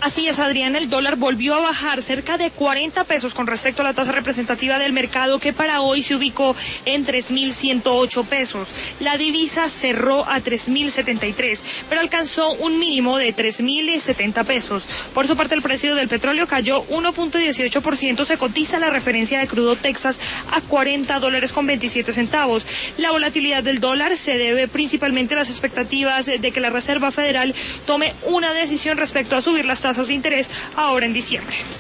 Así es, Adriana, el dólar volvió a bajar cerca de 40 pesos con respecto a la tasa representativa del mercado, que para hoy se ubicó en 3.108 pesos. La divisa cerró a 3.073, pero alcanzó un mínimo de 3.070 pesos. Por su parte, el precio del petróleo cayó 1.18%, se cotiza la referencia de crudo Texas a $40.27. La volatilidad del dólar se debe principalmente a las expectativas de que la Reserva Federal tome una decisión respecto a subir las tasas de interés ahora en diciembre.